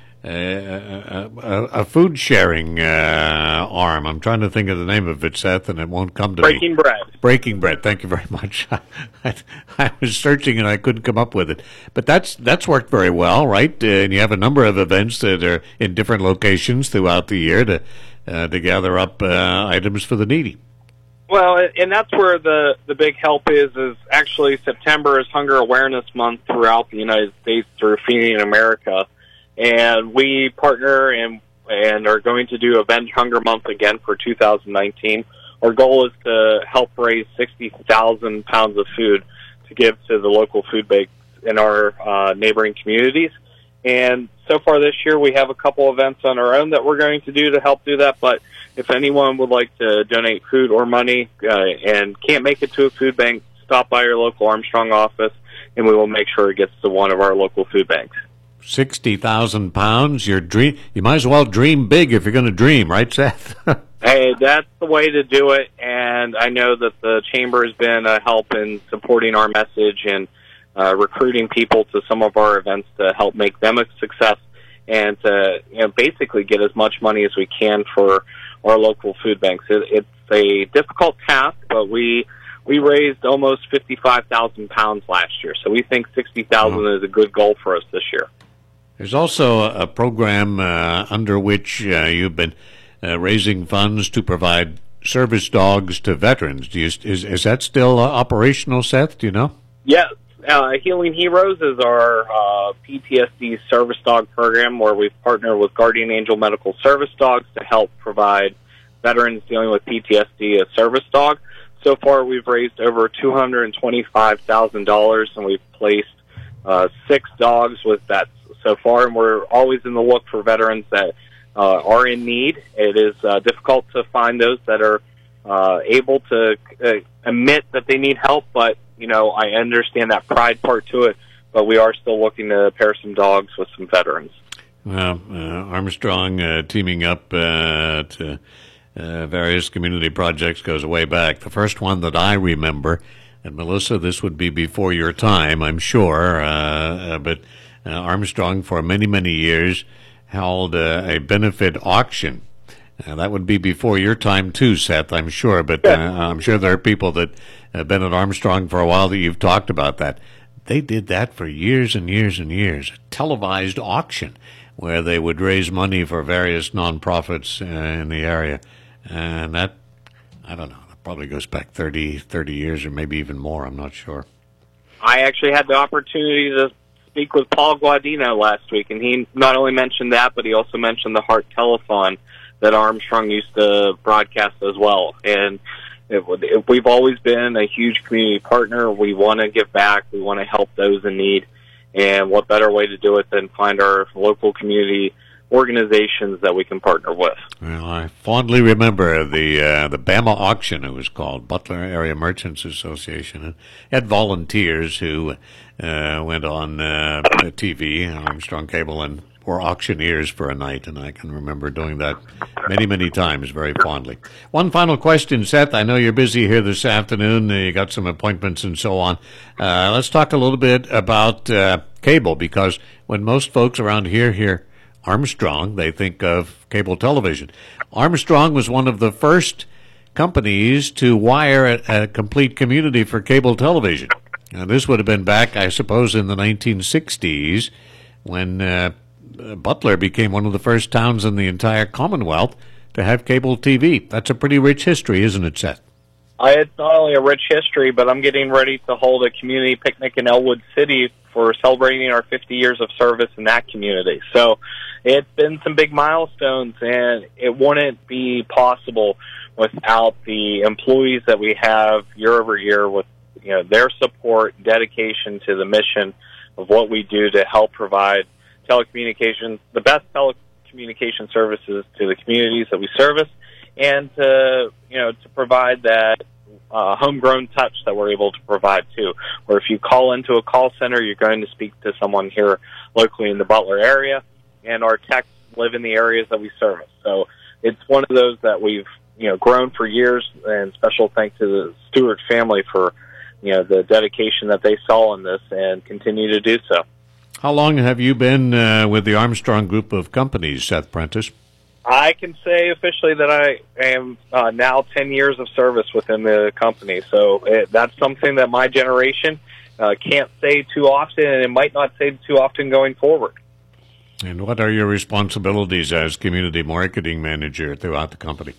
food sharing arm. I'm trying to think of the name of it, Seth, and it won't come to Breaking me. Bread. Breaking Bread. Thank you very much. I was searching and I couldn't come up with it, but that's worked very well, right? And you have a number of events that are in different locations throughout the year to gather up items for the needy. Well, and that's where the big help is actually September is Hunger Awareness Month throughout the United States through Feeding America. And we partner and are going to do Avenge Hunger Month again for 2019. Our goal is to help raise 60,000 pounds of food to give to the local food banks in our neighboring communities. And so far this year, we have a couple events on our own that we're going to do to help do that. But if anyone would like to donate food or money and can't make it to a food bank, stop by your local Armstrong office, and we will make sure it gets to one of our local food banks. 60,000 pounds. You might as well dream big if you're going to dream, right, Seth? Hey, that's the way to do it, and I know that the Chamber has been a help in supporting our message and recruiting people to some of our events to help make them a success and to basically get as much money as we can for our local food banks. It's a difficult task, but we raised almost 55,000 pounds last year, so we think 60,000 is a good goal for us this year. There's also a program under which you've been raising funds to provide service dogs to veterans. Is that still operational, Seth? Do you know? Yes. Healing Heroes is our PTSD service dog program where we've partnered with Guardian Angel Medical Service Dogs to help provide veterans dealing with PTSD a service dog. So far, we've raised over $225,000, and we've placed 6 dogs with that so far, and we're always in the look for veterans that are in need. It is difficult to find those that are able to admit that they need help, but I understand that pride part to it, but we are still looking to pair some dogs with some veterans. Well, Armstrong teaming up to various community projects goes way back. The first one that I remember, and Melissa, this would be before your time, I'm sure, but Armstrong for many, many years held a benefit auction. That would be before your time too, Seth, I'm sure, but I'm sure there are people that have been at Armstrong for a while that you've talked about that. They did that for years and years and years, a televised auction where they would raise money for various nonprofits in the area. And that, I don't know, that probably goes back 30 years or maybe even more, I'm not sure. I actually had the opportunity to speak with Paul Guadino last week, and he not only mentioned that, but he also mentioned the Heart Telethon that Armstrong used to broadcast as well. And we've always been a huge community partner. We want to give back. We want to help those in need. And what better way to do it than find our local community organizations that we can partner with. Well, I fondly remember the Bama auction, it was called, Butler Area Merchants Association. It had volunteers who went on TV, Armstrong Cable, and were auctioneers for a night, and I can remember doing that many, many times very fondly. One final question, Seth. I know you're busy here this afternoon. You got some appointments and so on. Let's talk a little bit about cable, because when most folks around here hear Armstrong, they think of cable television. Armstrong was one of the first companies to wire a complete community for cable television. Now, this would have been back, I suppose, in the 1960s when Butler became one of the first towns in the entire Commonwealth to have cable TV. That's a pretty rich history, isn't it, Seth? It's not only a rich history, but I'm getting ready to hold a community picnic in Elwood City for celebrating our 50 years of service in that community. So it's been some big milestones, and it wouldn't be possible without the employees that we have year over year with their support, dedication to the mission of what we do to help provide telecommunications, the best telecommunication services to the communities that we service, and to provide that homegrown touch that we're able to provide too. Where if you call into a call center, you're going to speak to someone here locally in the Butler area, and our techs live in the areas that we service. So it's one of those that we've grown for years, and special thanks to the Stewart family for the dedication that they saw in this and continue to do so. How long have you been with the Armstrong Group of Companies, Seth Prentice? I can say officially that I am now 10 years of service within the company. So that's something that my generation can't say too often, and it might not say too often going forward. And what are your responsibilities as community marketing manager throughout the company?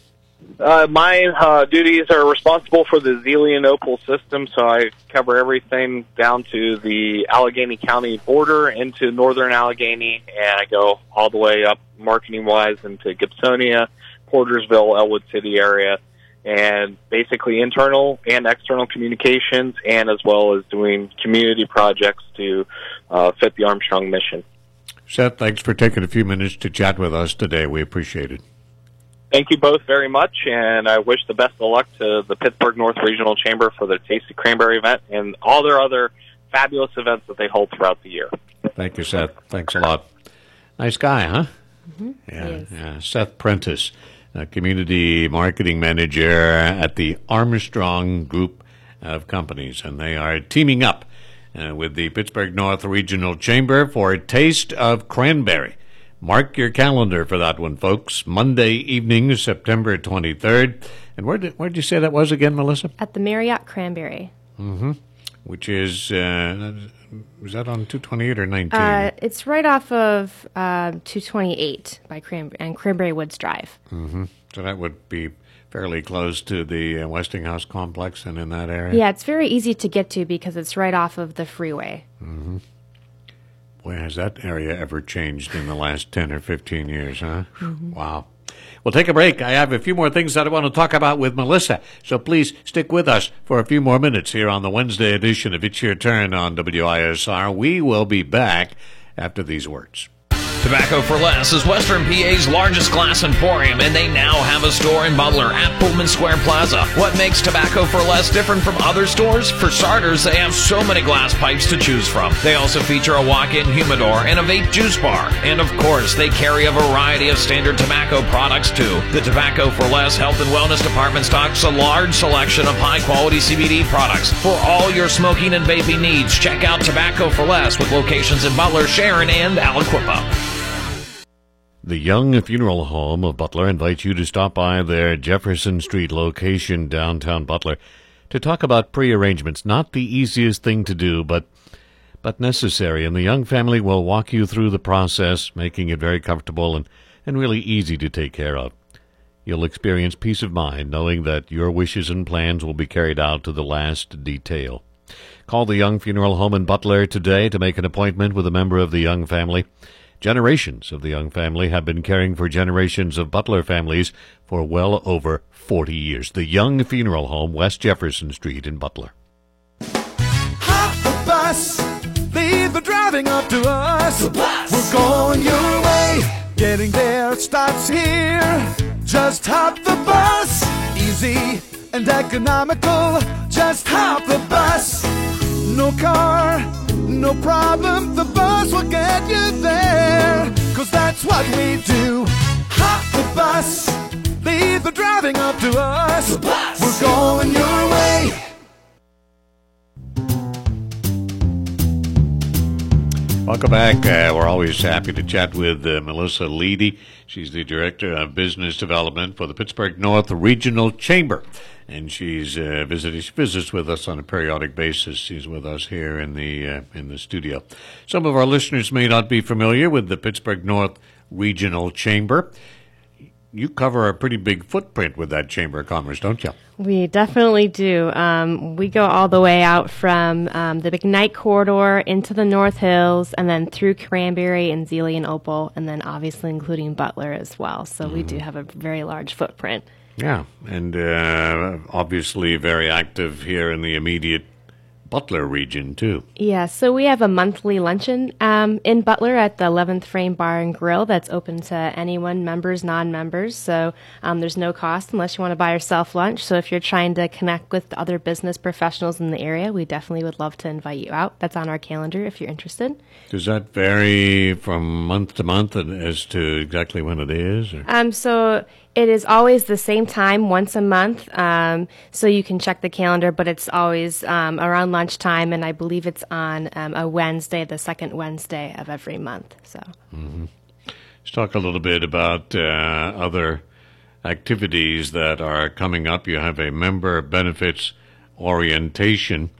My duties are responsible for the Zelian Opal system, so I cover everything down to the Allegheny County border into northern Allegheny, and I go all the way up marketing-wise into Gibsonia, Portersville, Elwood City area, and basically internal and external communications, and as well as doing community projects to fit the Armstrong mission. Seth, thanks for taking a few minutes to chat with us today. We appreciate it. Thank you both very much, and I wish the best of luck to the Pittsburgh North Regional Chamber for their Tasty Cranberry event and all their other fabulous events that they hold throughout the year. Thank you, Seth. Thanks a lot. Nice guy, huh? Mm-hmm. Yeah. Seth Prentice, Community Marketing Manager at the Armstrong Group of Companies, and they are teaming up with the Pittsburgh North Regional Chamber for a Taste of Cranberry. Mark your calendar for that one, folks. Monday evening, September 23rd. And where'd you say that was again, Melissa? At the Marriott Cranberry. Mm-hmm. Which is that on 228 or 19? It's right off of 228 by Cranberry Woods Drive. Mm-hmm. So that would be fairly close to the Westinghouse complex and in that area? Yeah, it's very easy to get to because it's right off of the freeway. Mm-hmm. Boy, has that area ever changed in the last 10 or 15 years, huh? Mm-hmm. Wow. We'll take a break. I have a few more things that I want to talk about with Melissa, so please stick with us for a few more minutes here on the Wednesday edition of It's Your Turn on WISR. We will be back after these words. Tobacco for Less is Western PA's largest glass emporium, and they now have a store in Butler at Pullman Square Plaza. What makes Tobacco for Less different from other stores? For starters, they have so many glass pipes to choose from. They also feature a walk-in humidor and a vape juice bar. And of course, they carry a variety of standard tobacco products too. The Tobacco for Less Health and Wellness Department stocks a large selection of high-quality CBD products. For all your smoking and vaping needs, check out Tobacco for Less with locations in Butler, Sharon, and Aliquippa. The Young Funeral Home of Butler invites you to stop by their Jefferson Street location downtown Butler to talk about pre-arrangements. Not the easiest thing to do, but necessary. And the Young family will walk you through the process, making it very comfortable and really easy to take care of. You'll experience peace of mind knowing that your wishes and plans will be carried out to the last detail. Call the Young Funeral Home in Butler today to make an appointment with a member of the Young family. Generations of the Young family have been caring for generations of Butler families for well over 40 years. The Young Funeral Home, West Jefferson Street in Butler. Hop the bus, leave the driving up to us. We're going your way. Getting there starts here. Just hop the bus. Easy and economical. Just hop the bus. No car, no problem. The bus will get you there. 'Cause that's what we do. Hop the bus. Leave the driving up to us. The bus. We're going your way. Welcome back. We're always happy to chat with Melissa Leedy. She's the Director of Business Development for the Pittsburgh North Regional Chamber. And she visits with us on a periodic basis. She's with us here in the studio. Some of our listeners may not be familiar with the Pittsburgh North Regional Chamber. You cover a pretty big footprint with that Chamber of Commerce, don't you? We definitely do. We go all the way out from the McKnight Corridor into the North Hills, and then through Cranberry and Zealy and Opal, and then obviously including Butler as well. So we do have a very large footprint. Yeah, and obviously very active here in the immediate Butler region, too. Yeah, so we have a monthly luncheon in Butler at the 11th Frame Bar and Grill that's open to anyone, members, non-members. So there's no cost unless you want to buy yourself lunch. So if you're trying to connect with other business professionals in the area, we definitely would love to invite you out. That's on our calendar if you're interested. Does that vary from month to month as to exactly when it is? Or? So it is always the same time, once a month, so you can check the calendar, but it's always around lunchtime, and I believe it's on a Wednesday, the second Wednesday of every month. So, Let's talk a little bit about other activities that are coming up. You have a member benefits orientation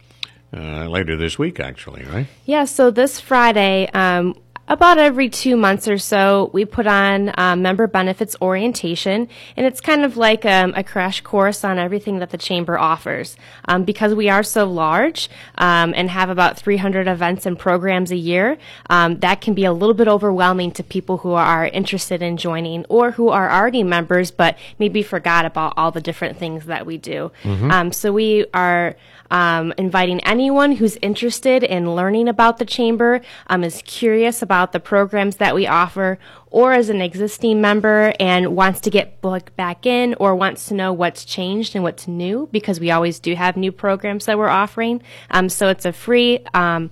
later this week, actually, right? Yeah, so this Friday, about every 2 months or so, we put on member benefits orientation, and it's kind of like a crash course on everything that the Chamber offers. Because we are so large and have about 300 events and programs a year, that can be a little bit overwhelming to people who are interested in joining or who are already members but maybe forgot about all the different things that we do. So we are inviting anyone who's interested in learning about the Chamber, is curious about the programs that we offer, or is an existing member and wants to get back in or wants to know what's changed and what's new, because we always do have new programs that we're offering. So it's a free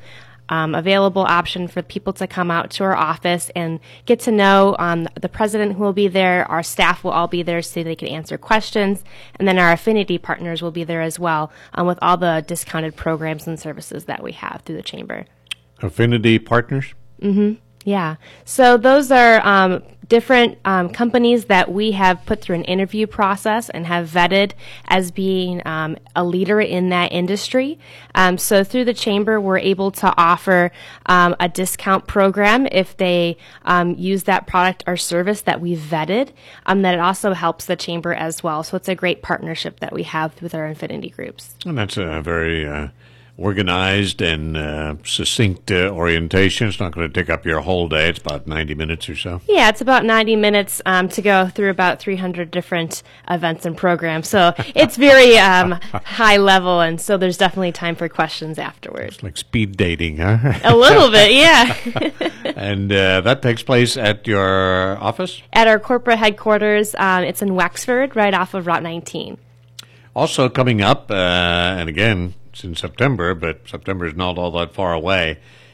available option for people to come out to our office and get to know the president who will be there. Our staff will all be there so they can answer questions. And then our affinity partners will be there as well with all the discounted programs and services that we have through the Chamber. Affinity partners? Yeah. So those are different companies that we have put through an interview process and have vetted as being a leader in that industry. So through the Chamber, we're able to offer a discount program if they use that product or service that we've vetted. That it also helps the Chamber as well. So it's a great partnership that we have with our affinity groups. And that's a very organized and succinct orientation. It's not going to take up your whole day. It's about 90 minutes or so. Yeah, it's about 90 minutes to go through about 300 different events and programs. So it's very high level, and so there's definitely time for questions afterwards. It's like speed dating, huh? A little bit, yeah. And that takes place at your office? At our corporate headquarters. It's in Wexford, right off of Route 19. Also coming up, and again, it's in September, but September is not all that far away,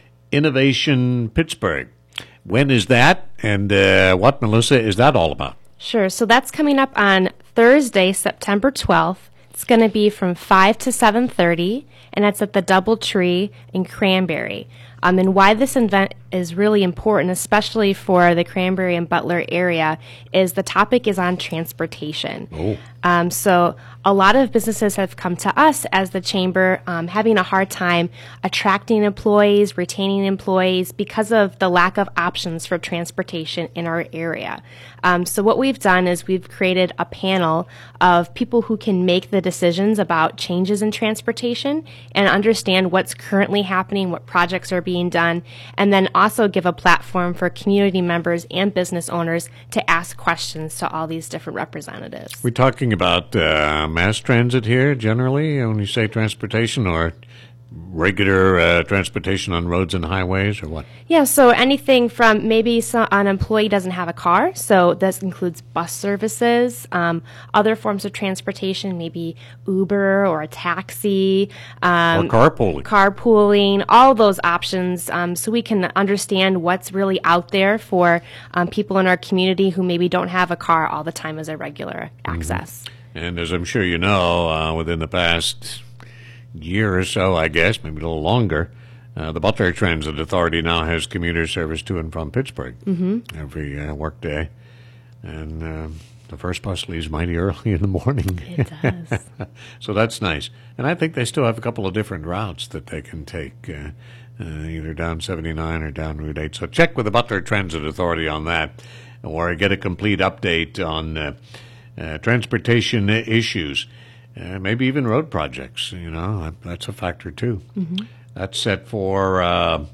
Innovation Pittsburgh. When is that, and what, Melissa, is that all about? Sure. So that's coming up on Thursday, September 12th. It's going to be from 5 to 7:30, and that's at the Doubletree in Cranberry. And why this event is really important, especially for the Cranberry and Butler area, is the topic is on transportation. So a lot of businesses have come to us as the Chamber having a hard time attracting employees, retaining employees because of the lack of options for transportation in our area. So what we've done is we've created a panel of people who can make the decisions about changes in transportation and understand what's currently happening, what projects are being done, and then also give a platform for community members and business owners to ask questions to all these different representatives. We're talking about mass transit here generally when you say transportation, or regular transportation on roads and highways, or what? Yeah, so anything from maybe an employee doesn't have a car, so this includes bus services, other forms of transportation, maybe Uber or a taxi. Or carpooling. Carpooling, all those options, so we can understand what's really out there for people in our community who maybe don't have a car all the time as a regular access. And as I'm sure you know, within the past year or so, I guess, maybe a little longer, the Butler Transit Authority now has commuter service to and from Pittsburgh every work day. And the first bus leaves mighty early in the morning. It does. So that's nice. And I think they still have a couple of different routes that they can take, either down 79 or down Route 8. So check with the Butler Transit Authority on that, or get a complete update on transportation issues. Maybe even road projects, that's a factor too. That's set for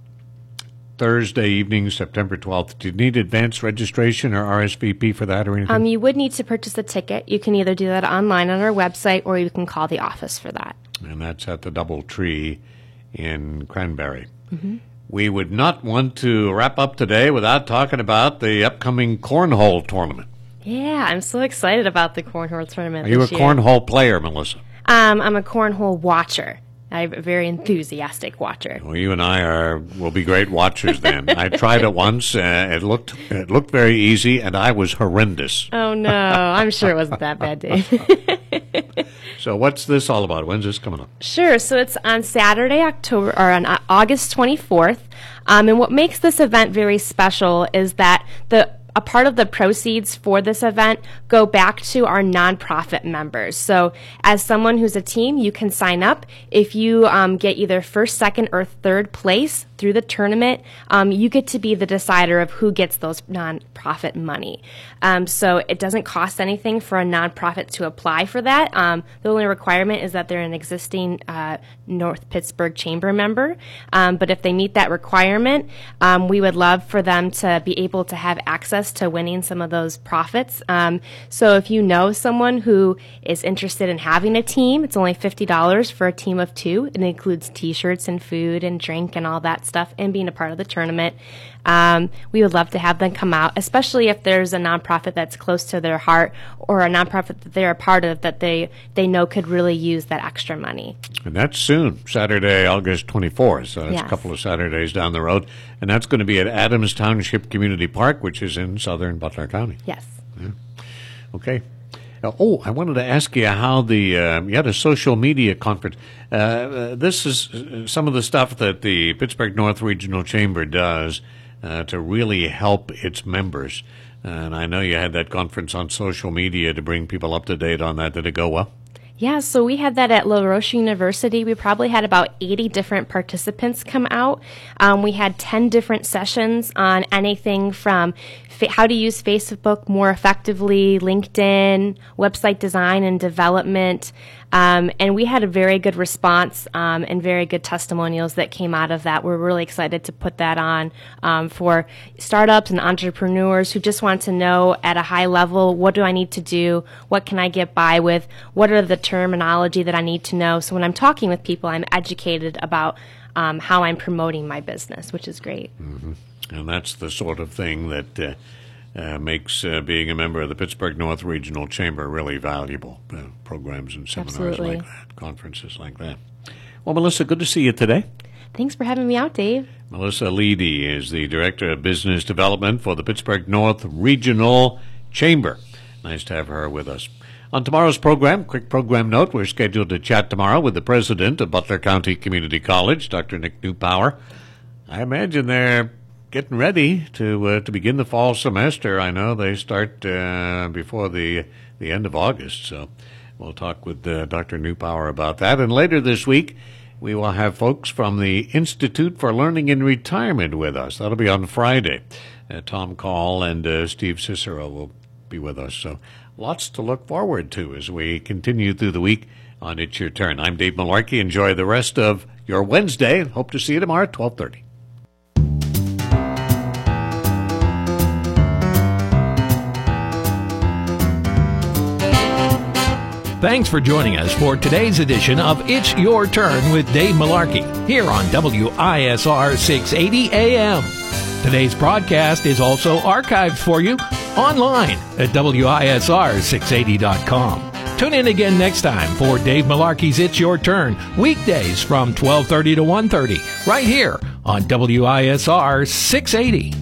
Thursday evening, September 12th. Do you need advance registration or RSVP for that or anything? You would need to purchase a ticket. You can either do that online on our website, or you can call the office for that. And that's at the DoubleTree in Cranberry. We would not want to wrap up today without talking about the upcoming cornhole tournament. Yeah, I'm so excited about the cornhole tournament. Are you a this year. cornhole player, Melissa? I'm a cornhole watcher. I'm a very enthusiastic watcher. Well, you and I will be great watchers then. I tried it once. It looked very easy, and I was horrendous. Oh no, I'm sure it wasn't that bad, Dave. So what's this all about? When's this coming up? Sure. So it's on Saturday, on August 24th. And what makes this event very special is that a part of the proceeds for this event go back to our nonprofit members. So as someone who's a team, you can sign up. If you get either first, second, or third place through the tournament, you get to be the decider of who gets those nonprofit money. So it doesn't cost anything for a nonprofit to apply for that. The only requirement is that they're an existing North Pittsburgh Chamber member. But if they meet that requirement, we would love for them to be able to have access to winning some of those profits. So if you know someone who is interested in having a team, it's only $50 for a team of 2. It includes T-shirts and food and drink and all that stuff, and being a part of the tournament. We would love to have them come out, especially if there's a nonprofit that's close to their heart, or a nonprofit that they're a part of that they know could really use that extra money. And that's soon, Saturday, August 24th. So it's Yes. a couple of Saturdays down the road. And that's going to be at Adams Township Community Park, which is in southern Butler County. Yes. Okay. I wanted to ask you how you had a social media conference. This is some of the stuff that the Pittsburgh North Regional Chamber does to really help its members. And I know you had that conference on social media to bring people up to date on that. Did it go well? Yeah, so we had that at La Roche University. We probably had about 80 different participants come out. We had 10 different sessions on anything from how to use Facebook more effectively, LinkedIn, website design and development. And we had a very good response and very good testimonials that came out of that. We're really excited to put that on for startups and entrepreneurs who just want to know at a high level, what do I need to do? What can I get by with? What are the terminology that I need to know? So when I'm talking with people, I'm educated about how I'm promoting my business, which is great. Mm-hmm. And that's the sort of thing that makes being a member of the Pittsburgh North Regional Chamber really valuable. Programs and seminars Absolutely. like that, conferences like that. Well, Melissa, good to see you today. Thanks for having me out, Dave. Melissa Leedy is the Director of Business Development for the Pittsburgh North Regional Chamber. Nice to have her with us. On tomorrow's program, quick program note, we're scheduled to chat tomorrow with the president of Butler County Community College, Dr. Nick Newpower. I imagine they're getting ready to begin the fall semester. I know they start before the end of August, so we'll talk with Dr. Newpower about that. And later this week, we will have folks from the Institute for Learning in Retirement with us. That'll be on Friday. Tom Call and Steve Cicero will be with us. So lots to look forward to as we continue through the week on It's Your Turn. I'm Dave Malarkey. Enjoy the rest of your Wednesday, and hope to see you tomorrow at 12:30. Thanks for joining us for today's edition of It's Your Turn with Dave Malarkey here on WISR 680 AM. Today's broadcast is also archived for you online at WISR680.com. Tune in again next time for Dave Malarkey's It's Your Turn, weekdays from 12:30 to 1:30, right here on WISR 680.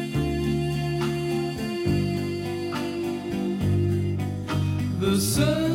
The sun